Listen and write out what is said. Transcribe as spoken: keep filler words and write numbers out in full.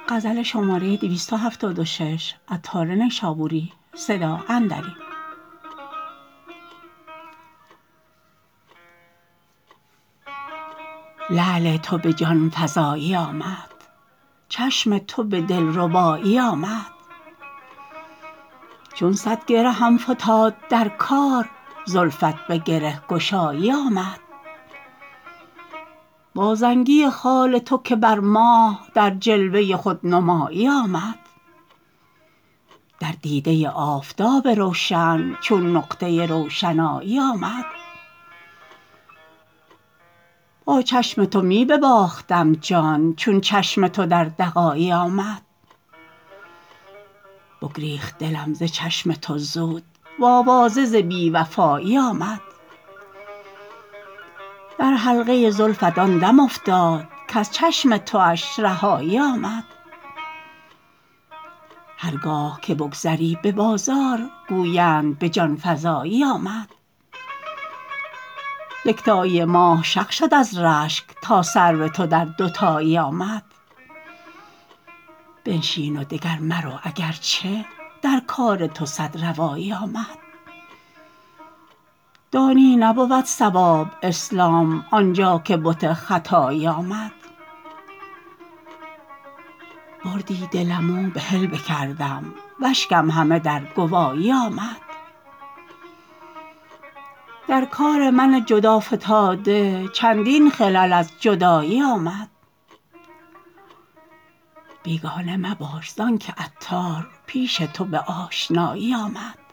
غزل شماره دویست و هفتاد و شش عطار نیشابوری صدا اندری. لعل تو به جان فزایی آمد، چشم تو به دلربایی آمد. چون صد گرهم فتاد در کار، زلفت به گره گشایی آمد. با زنگی خال تو که بر ماه در جلوه خودنمایی آمد. در دیده آفتاب روشن چون نقطه روشنایی آمد. با چشم تو می بباختم جان، چون چشم تو در دغایی آمد. بگریخت دلم ز چشم تو زود، و آوازه ز بی وفایی آمد. در حلقه زلفت آن دم افتاد، کز چشم تواش رهایی آمد. هرگاه که بگذری به بازار، گویند به جانفزایی آمد. یکتایی ماه شق شد از رشک، تا سرو تو در دوتایی آمد. بنشین و دگر مرو اگر چه در کار تو صد روایی آمد. دانی نبود صواب اسلام آنجا که بت ختایی آمد. بردی دلم و بحل بکردم، و اشکم همه در گوایی آمد. در کار من جدا فتاده چندین خلل از جدایی آمد. بیگانه مباش زانکه عطار پیش تو به آشنایی آمد.